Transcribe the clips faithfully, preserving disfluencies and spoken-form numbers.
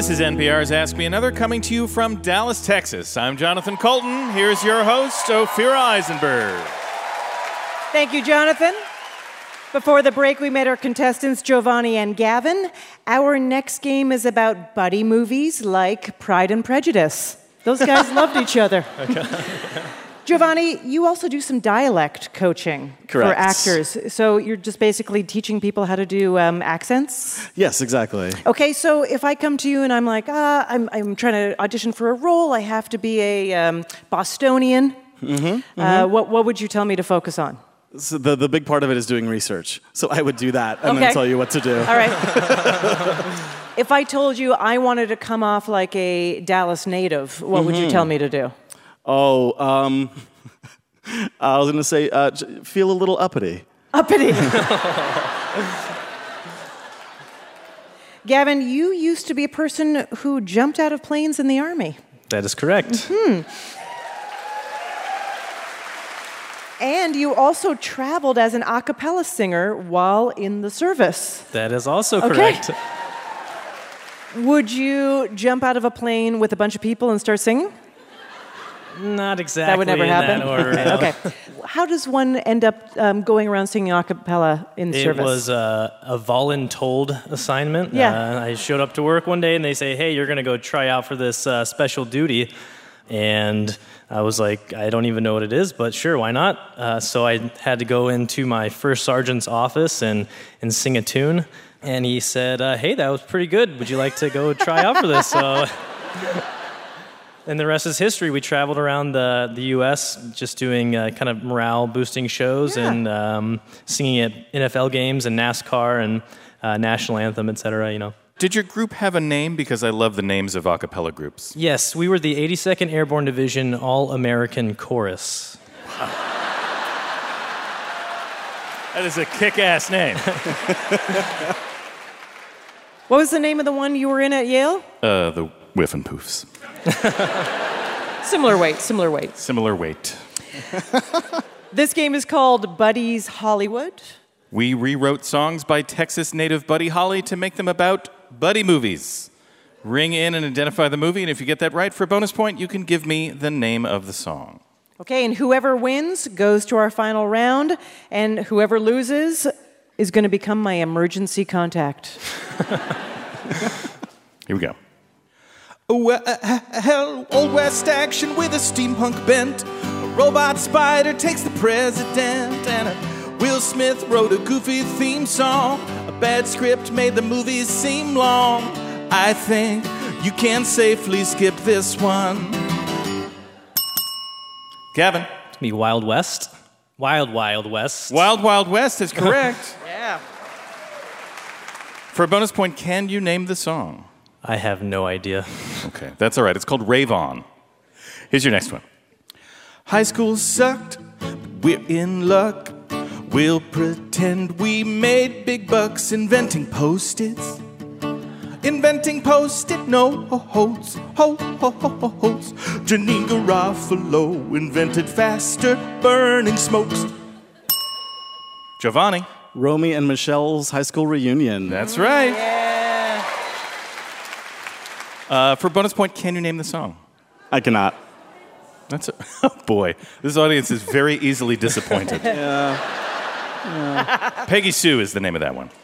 This is N P R's Ask Me Another, coming to you from Dallas, Texas. I'm Jonathan Colton. Here's your host, Ophira Eisenberg. Thank you, Jonathan. Before the break, we met our contestants, Giovanni and Gavin. Our next game is about buddy movies like Pride and Prejudice. Those guys loved each other. Okay. Giovanni, you also do some dialect coaching Correct. for actors. So you're just basically teaching people how to do um, accents? Yes, exactly. Okay, so if I come to you and I'm like, ah, I'm, I'm trying to audition for a role, I have to be a um, Bostonian. Mm-hmm, mm-hmm. Uh, what, what would you tell me to focus on? So the, the big part of it is doing research. So I would do that and okay. then tell you what to do. All right. If I told you I wanted to come off like a Dallas native, what mm-hmm. would you tell me to do? Oh, um, I was going to say, uh, feel a little uppity. Uppity. Gavin, you used to be a person who jumped out of planes in the Army. That is correct. Mm-hmm. And you also traveled as an a cappella singer while in the service. That is also okay. correct. Would you jump out of a plane with a bunch of people and start singing? Not exactly that would never in happen? that order. No. Okay. How does one end up um, going around singing a cappella in it service? It was uh, a voluntold assignment. Yeah. Uh, I showed up to work one day and they say, hey, you're going to go try out for this uh, special duty. And I was like, I don't even know what it is, but sure, why not? Uh, so I had to go into my first sergeant's office and, and sing a tune. And he said, uh, hey, that was pretty good. Would you like to go try out for this? So... And the rest is history. We traveled around the, the U S just doing uh, kind of morale-boosting shows yeah. and um, singing at N F L games and NASCAR and uh, national anthem, et cetera, you know. Did your group have a name? Because I love the names of a cappella groups. Yes, we were the eighty-second Airborne Division All-American Chorus. Wow. That is a kick-ass name. What was the name of the one you were in at Yale? Uh, the Whiff and Poofs. Similar weight, similar weight. Similar weight. This game is called Buddy's Hollywood. We rewrote songs by Texas native Buddy Holly to make them about buddy movies. Ring in and identify the movie, and if you get that right, for a bonus point, you can give me the name of the song. Okay, and whoever wins goes to our final round, and whoever loses is going to become my emergency contact. Here we go. Well, Old West action with a steampunk bent. A robot spider takes the president, and a Will Smith wrote a goofy theme song. A bad script made the movies seem long. I think you can safely skip this one. Gavin. It's me, Wild West. Wild Wild West. Wild Wild West is correct. Yeah. For a bonus point, can you name the song? I have no idea. Okay, that's all right. It's called Rave On. Here's your next one. High school sucked, but we're in luck. We'll pretend we made big bucks inventing Post-its. Inventing Post-it no-hos, ho-ho-ho-hos. Janine Garofalo invented faster burning smokes. Giovanni. Romy and Michelle's high school reunion. That's right. Yeah. Uh, for a bonus point, can you name the song? I cannot. That's a, oh boy, this audience is very easily disappointed. yeah. yeah. Peggy Sue is the name of that one.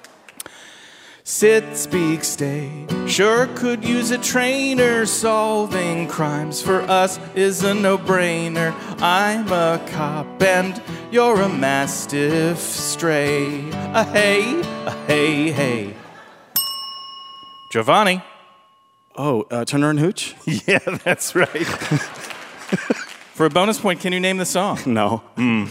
Sit, speak, stay. Sure could use a trainer. Solving crimes for us is a no-brainer. I'm a cop and you're a mastiff stray. A hey, a hey, hey. Giovanni. Oh, uh, Turner and Hooch? Yeah, that's right. For a bonus point, can you name the song? No. Mm.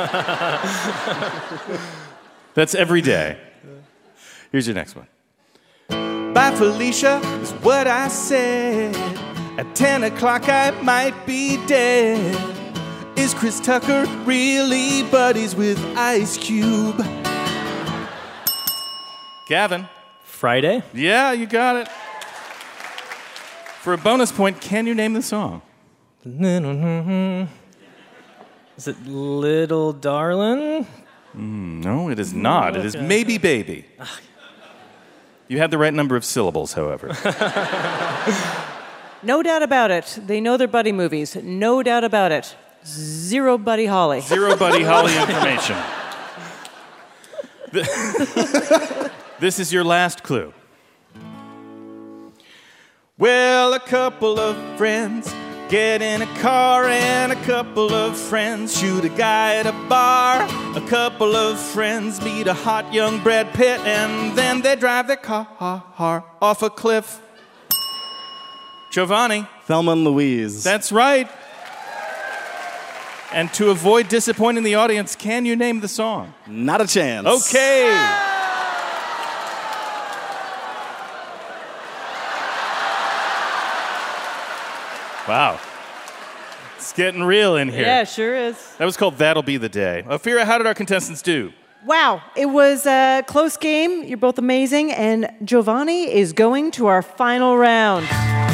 That's every day. Here's your next one. Bye, Felicia, is what I said. At ten o'clock, I might be dead. Is Chris Tucker really buddies with Ice Cube? Gavin. Friday? Yeah, you got it. For a bonus point, can you name the song? Is it Little Darlin'? Mm, no, it is not. It is Maybe Baby. You had the right number of syllables, however. No doubt about it. They know their Buddy movies. No doubt about it. Zero Buddy Holly. Zero Buddy Holly information. This is your last clue. Well, a couple of friends get in a car and a couple of friends shoot a guy at a bar. A couple of friends meet a hot young Brad Pitt and then they drive their car off a cliff. Giovanni. Thelma and Louise. That's right. And to avoid disappointing the audience, can you name the song? Not a chance. Okay. Wow. It's getting real in here. Yeah, sure is. That was called That'll Be the Day. Ophira, how did our contestants do? Wow, it was a close game. You're both amazing. And Giovanni is going to our final round.